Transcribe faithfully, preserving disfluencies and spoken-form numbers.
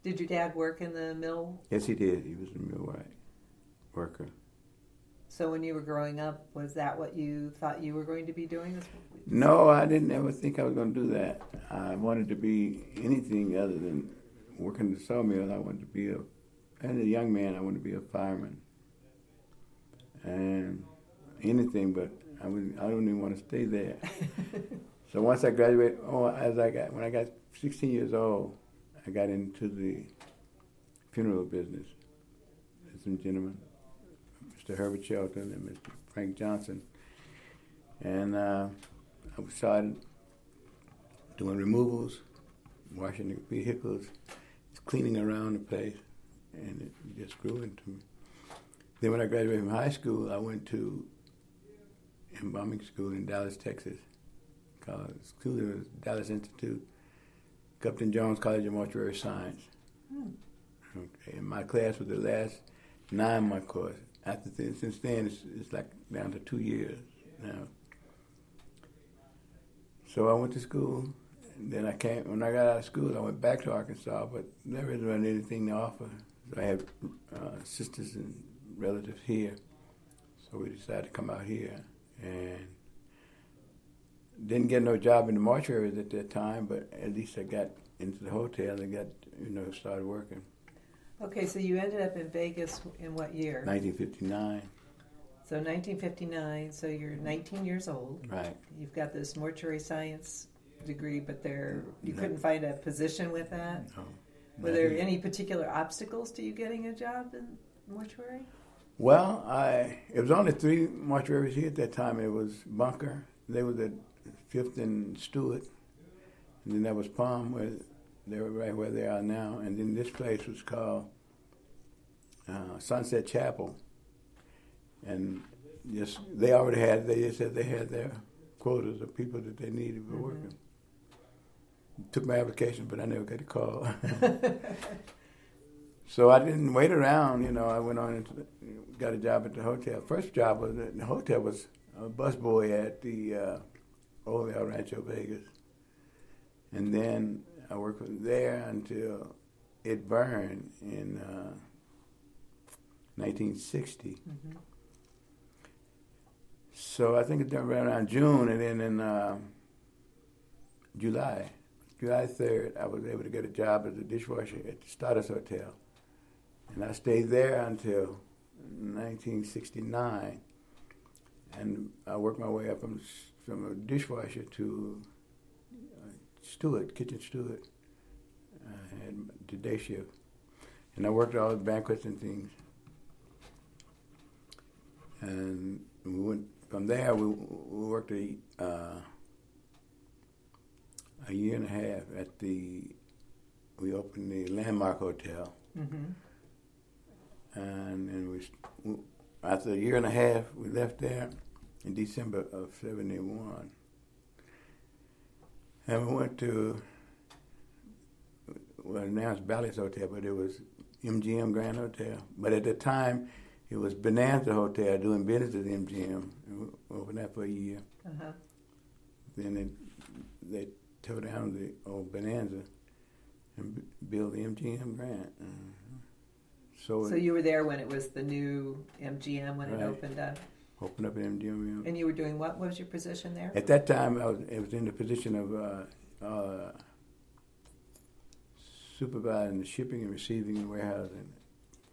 Did your dad work in the mill? Yes, he did. He was a millwright worker. So when you were growing up, was that what you thought you were going to be doing? No, I didn't ever think I was going to do that. I wanted to be anything other than working the sawmill. I wanted to be a, as a young man, I wanted to be a fireman. And anything, but I wouldn't, I don't even want to stay there. So once I graduated, oh, as I got, when I got sixteen years old, I got into the funeral business. There's some gentlemen, Mister Herbert Shelton and Mister Frank Johnson. And uh, I started doing removals, washing the vehicles, cleaning around the place, and it just grew into me. Then when I graduated from high school, I went to embalming school in Dallas, Texas. College school was Dallas Institute, Upton Jones College of Mortuary Science. Hmm. Okay, and my class was the last nine-month course. After th- since then, it's, it's like down to two years now. So I went to school, and then I came. When I got out of school, I went back to Arkansas, but there really wasn't anything to offer. So I had uh, sisters and relatives here, so we decided to come out here, and didn't get no job in the mortuaries at that time, but at least I got into the hotel and got, you know, started working. Okay, so you ended up in Vegas in what year? nineteen fifty-nine. So nineteen fifty-nine, so you're nineteen years old. Right. You've got this mortuary science degree, but there you No. couldn't find a position with that? No. Were there any particular obstacles to you getting a job in mortuary? Well, I it was only three mortuaries here at that time. It was Bunker. They were the Fifth and Stewart. And then there was Palm, where they were right where they are now. And then this place was called uh, Sunset Chapel. And just they already had, they just said they had their quotas of people that they needed for mm-hmm. working. Took my application, but I never got a call. So I didn't wait around, you know. I went on and got a job at the hotel. First job was at the hotel was a busboy at the uh, Old El Rancho Vegas. And then I worked there until it burned in uh, nineteen sixty. Mm-hmm. So I think it burned around June, and then in uh, July, July third, I was able to get a job as a dishwasher at the Stardust Hotel. And I stayed there until nineteen sixty-nine. And I worked my way up from, from a dishwasher to uh, steward, kitchen steward. I had the day shift. And I worked all the banquets and things. And we went from there, we, we worked a, uh, a year and a half at the, we opened the Landmark Hotel. Mm-hmm. And then we, after a year and a half, we left there in December of seventy-one. And we went to, well, now it's Bally's Hotel, but it was M G M Grand Hotel. But at the time, it was Bonanza Hotel doing business at M G M. We opened that for a year. Uh-huh. Then they, they tore down the old Bonanza and b- built the M G M Grand. Uh-huh. So, so it, you were there when it was the new M G M, when right. it opened up? Opened up at M G M. And you were doing what? What was your position there? At that time, I was, I was in the position of uh, uh, supervising the shipping and receiving and warehousing